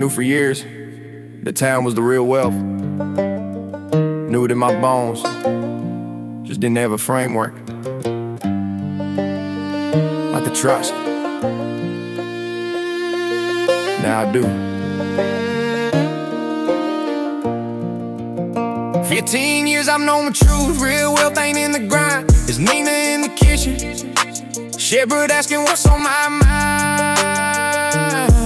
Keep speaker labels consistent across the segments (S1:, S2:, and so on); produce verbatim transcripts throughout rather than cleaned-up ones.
S1: knew for years that time was the real wealth. Knew it in my bones, just didn't have a framework I could trust. Now I do. Fifteen years I've known the truth. Real wealth ain't in the grind, it's Nina in the kitchen. Shepherd asking what's on my mind,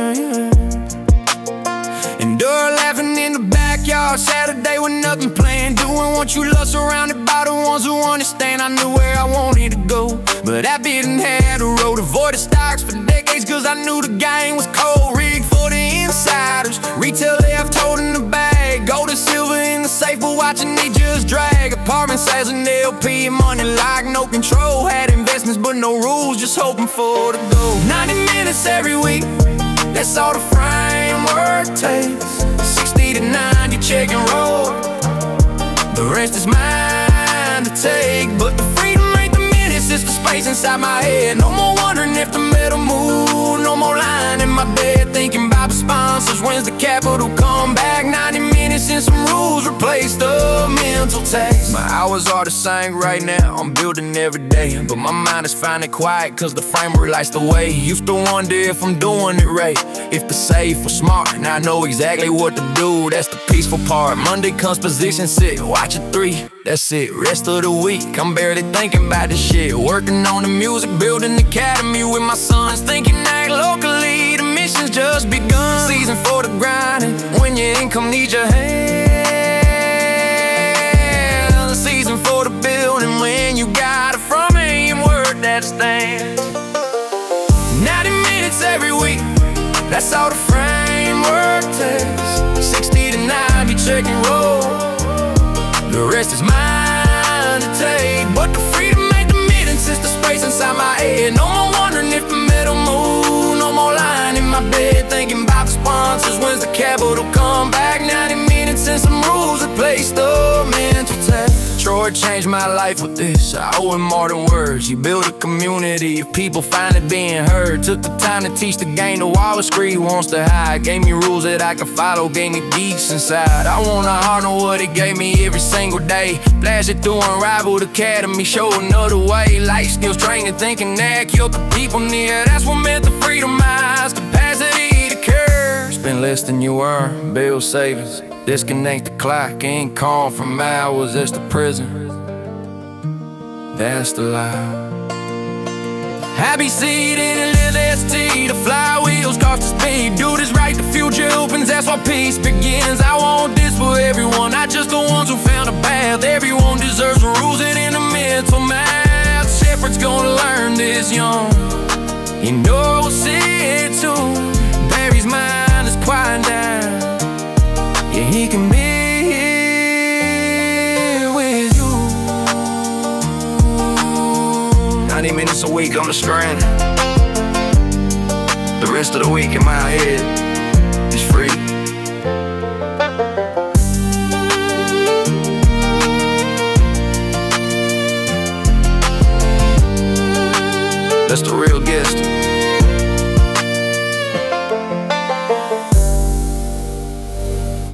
S1: and Dora laughing in the backyard Saturday with nothing planned. Doing what you love, surrounded by the ones who understand. I knew where I wanted to go, but I didn't have the road. Avoided stocks for decades cause I knew the game was cold. Rigged for the insiders, retail left holding the bag. Gold and silver in the safe, but watching they just drag. Apartment sales and L P and money like no control. Had investments but no rules, just hoping for the goal. Ninety minutes every week, that's all the framework takes. Sixty to ninety, check and roll. The rest is mine to take, but the freedom ain't the minutes, it's the space inside my head. No more wondering if the metal move, no more lying in my bed thinking about the sponsors. When's the capital come back? Ninety minutes and some rules replace the mental tax. My hours are the same right now, I'm building every day, but my mind is finally quiet cause the framework lights the way. Used to wonder if I'm doing it right, if the safe or smart. Now I know exactly what to do, that's the peaceful part. Monday comes position sit, watch it three, that's it. Rest of the week, I'm barely thinking about this shit. Working on the music, building the academy with my sons. Thinking act locally, the mission's just begun. Season for the grinding, when your income needs your hand. The season for the building, when you got a framework that stands. Ninety minutes every week, that's all the framework takes. Sixty to ninety, check and roll. The rest is mine to take, but the freedom ain't the minutes, it's the space inside my head. No more wondering if the metal move, no more lying in my bed thinking about the sponsors. When's the capital come back? Ninety minutes and some rules replace the mental tax. Troy changed my life with this, I owe him more than words. He built a community of people finally being heard. Took the time to teach the game to Wall Street wants to hide. Gave me rules that I can follow, gave me geeks inside. I wanna honor what he gave me every single day. Flash it through Unrivaled Academy, show another way. Life skills training, thinking that killed the people near. That's what meant the freedom eyes, capacity to care. Spend less than you earn, build savings. Disconnect the clock, ain't calm from hours, that's the prison, that's the lie. Happy seat in a little S T, the flywheels cost the speed. Do this right, the future opens, that's why peace begins. I want this for everyone, not just the ones who found a path. Everyone deserves the rules and in the mental math. Shepherd's gonna learn this young, you know we'll see it too. Barry's mind is quiet down, yeah, he can be here with you. Ninety minutes a week on the strand, the rest of the week in my head is free. That's the real guest.